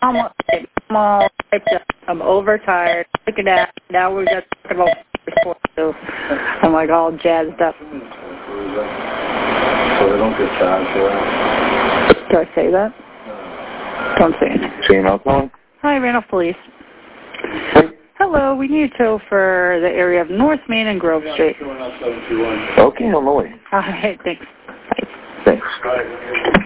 I'm overtired. Look at that. Now we're just talking about sports, so I'm like all jazzed up. So they don't get charged for that? Do I say that? Don't say anything. Jane Alcohol? Hi, Randolph Police. Hello, we need a tow for the area of North Main and Grove Street. Okay, on the way. All right, thanks. Bye. Thanks.